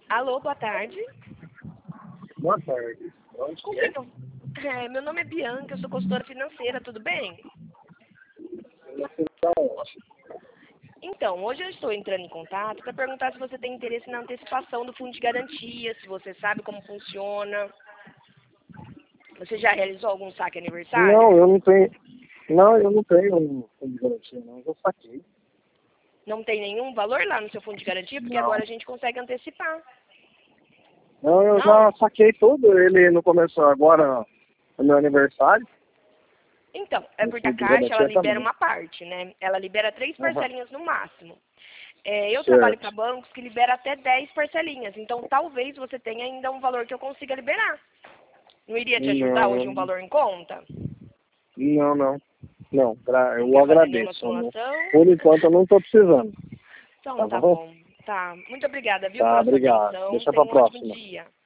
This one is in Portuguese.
Alô, boa tarde. Boa tarde. Onde Com que quem é? que eu... meu nome é Bianca, eu sou consultora financeira, tudo bem? Você tá onde? Então, hoje eu estou entrando em contato para perguntar se você tem interesse na antecipação do fundo de garantia, se você sabe como funciona. Você já realizou algum saque aniversário? Não, eu não tenho. Não, eu não tenho um fundo de garantia, não. Eu já saquei. Não tem nenhum valor lá no seu fundo de garantia, porque Não. agora a gente consegue antecipar. Não, eu Não? já saquei tudo. Ele não começou agora no meu aniversário. Então, é No porque a fundo de Caixa, ela garantia libera também. uma parte, né? Ela libera 3 Aham. parcelinhas no máximo. Eu trabalho Certo. para bancos que libera até 10 parcelinhas, então talvez você tenha ainda um valor que eu consiga liberar. Não iria te ajudar hoje um Não, valor em conta? não, não. Não, Não eu quer fazer nenhuma agradeço. Não. simulação? Por enquanto eu não estou precisando. Então Tá tá bom? bom. Tá. Muito obrigada, viu, Tá, pela sua obrigado. atenção. Deixa Tenha pra um ótimo próxima. dia.